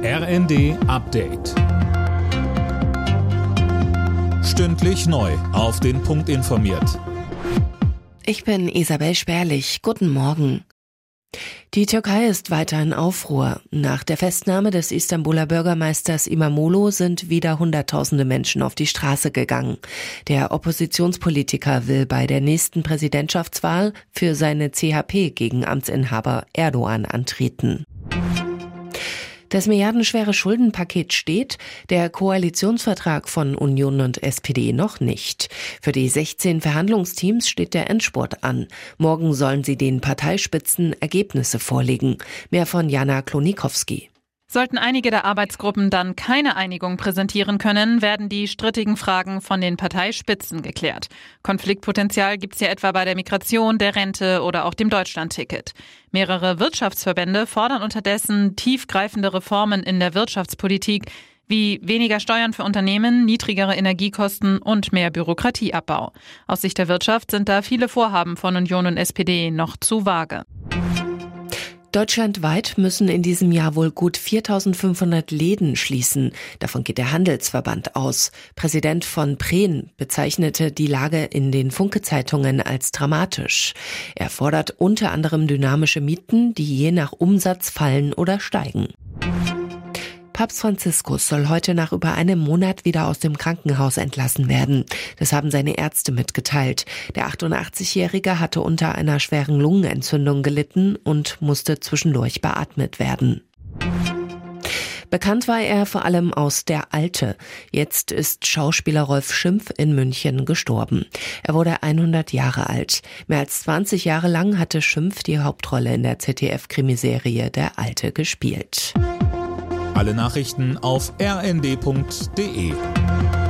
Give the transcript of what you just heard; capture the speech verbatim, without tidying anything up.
R N D Update. Stündlich neu auf den Punkt informiert. Ich bin Isabel Sperlich. Guten Morgen. Die Türkei ist weiter in Aufruhr. Nach der Festnahme des Istanbuler Bürgermeisters İmamoğlu sind wieder Hunderttausende Menschen auf die Straße gegangen. Der Oppositionspolitiker will bei der nächsten Präsidentschaftswahl für seine C H P gegen Amtsinhaber Erdogan antreten. Das milliardenschwere Schuldenpaket steht, der Koalitionsvertrag von Union und S P D noch nicht. Für die sechzehn Verhandlungsteams steht der Endspurt an. Morgen sollen sie den Parteispitzen Ergebnisse vorlegen. Mehr von Jana Klonikowski. Sollten einige der Arbeitsgruppen dann keine Einigung präsentieren können, werden die strittigen Fragen von den Parteispitzen geklärt. Konfliktpotenzial gibt es ja etwa bei der Migration, der Rente oder auch dem Deutschlandticket. Mehrere Wirtschaftsverbände fordern unterdessen tiefgreifende Reformen in der Wirtschaftspolitik, wie weniger Steuern für Unternehmen, niedrigere Energiekosten und mehr Bürokratieabbau. Aus Sicht der Wirtschaft sind da viele Vorhaben von Union und S P D noch zu vage. Deutschlandweit müssen in diesem Jahr wohl gut viertausendfünfhundert Läden schließen. Davon geht der Handelsverband aus. Präsident von Prehn bezeichnete die Lage in den Funke-Zeitungen als dramatisch. Er fordert unter anderem dynamische Mieten, die je nach Umsatz fallen oder steigen. Papst Franziskus soll heute nach über einem Monat wieder aus dem Krankenhaus entlassen werden. Das haben seine Ärzte mitgeteilt. Der achtundachtzigjährige hatte unter einer schweren Lungenentzündung gelitten und musste zwischendurch beatmet werden. Bekannt war er vor allem aus Der Alte. Jetzt ist Schauspieler Rolf Schimpf in München gestorben. Er wurde hundert Jahre alt. Mehr als zwanzig Jahre lang hatte Schimpf die Hauptrolle in der Z D F-Krimiserie Der Alte gespielt. Alle Nachrichten auf r n d punkt d e.